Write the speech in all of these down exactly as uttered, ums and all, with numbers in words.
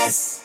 S.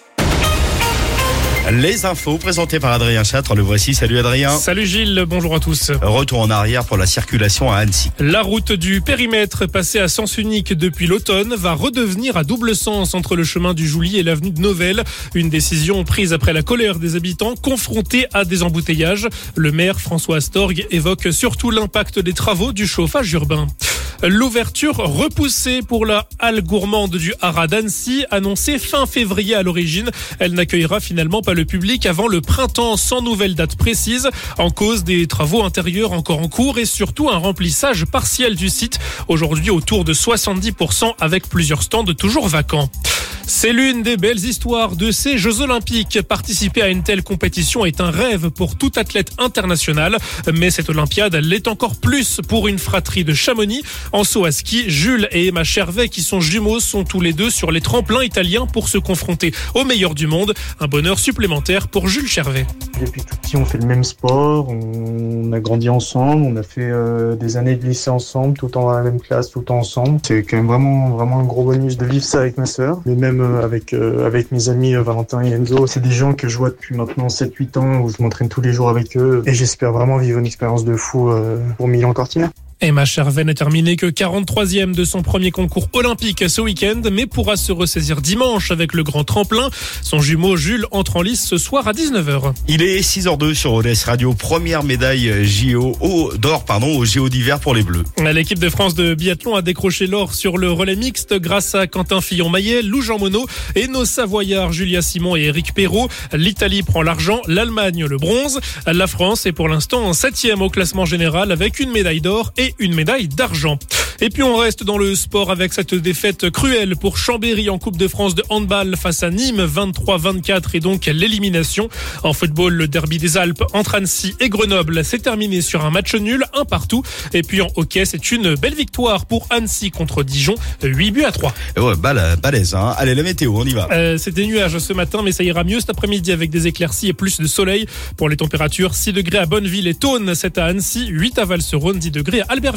Les infos présentées par Adrien Châtre, le voici. Salut Adrien. Salut Gilles, bonjour à tous. Retour en arrière pour la circulation à Annecy. La route du périmètre, passée à sens unique depuis l'automne, va redevenir à double sens entre le chemin du Jouly et l'avenue de Novelle. Une décision prise après la colère des habitants confrontés à des embouteillages. Le maire François Astorg évoque surtout l'impact des travaux du chauffage urbain. L'ouverture repoussée pour la halle gourmande du Haras d'Annecy, annoncée fin février à l'origine. Elle n'accueillera finalement pas le public avant le printemps, sans nouvelle date précise. En cause des travaux intérieurs encore en cours et surtout un remplissage partiel du site. Aujourd'hui autour de soixante-dix pour cent avec plusieurs stands toujours vacants. C'est l'une des belles histoires de ces Jeux Olympiques. Participer à une telle compétition est un rêve pour tout athlète international. Mais cette Olympiade l'est encore plus pour une fratrie de Chamonix. En saut à ski, Jules et Emma Chervet, qui sont jumeaux, sont tous les deux sur les tremplins italiens pour se confronter aux meilleurs du monde. Un bonheur supplémentaire pour Jules Chervet. Depuis tout petit, on fait le même sport, on a grandi ensemble, on a fait euh, des années de lycée ensemble, tout le temps dans la même classe, tout le temps ensemble. C'est quand même vraiment, vraiment un gros bonus de vivre ça avec ma sœur. Mais même euh, avec, euh, avec mes amis euh, Valentin et Enzo, c'est des gens que je vois depuis maintenant sept huit ans, où je m'entraîne tous les jours avec eux. Et j'espère vraiment vivre une expérience de fou euh, pour Milan-Cortina. Emma Chervet n'a terminé que quarante-troisième de son premier concours olympique ce week-end, mais pourra se ressaisir dimanche avec le grand tremplin. Son jumeau Jules entre en lice ce soir à dix-neuf heures. Il est six heures deux sur O D S Radio. Première médaille J O au, d'or pardon, au J O d'hiver pour les Bleus. L'équipe de France de biathlon a décroché l'or sur le relais mixte grâce à Quentin Fillon-Maillet, Lou Jean Monod et nos Savoyards Julia Simon et Éric Perrault. L'Italie prend l'argent, l'Allemagne le bronze. La France est pour l'instant en septième au classement général avec une médaille d'or et une médaille d'argent. Et puis on reste dans le sport avec cette défaite cruelle pour Chambéry en Coupe de France de handball face à Nîmes, vingt-trois vingt-quatre et donc l'élimination. En football, le derby des Alpes entre Annecy et Grenoble s'est terminé sur un match nul, un partout. Et puis en hockey, c'est une belle victoire pour Annecy contre Dijon, huit buts à trois. Ouais, bal- balèze, hein. Allez, la météo, on y va. Euh, c'est des nuages ce matin, mais ça ira mieux cet après-midi avec des éclaircies et plus de soleil. Pour les températures, six degrés à Bonneville et Thônes, sept à Annecy, huit à Val-sur-Rhône, dix degrés à Albert.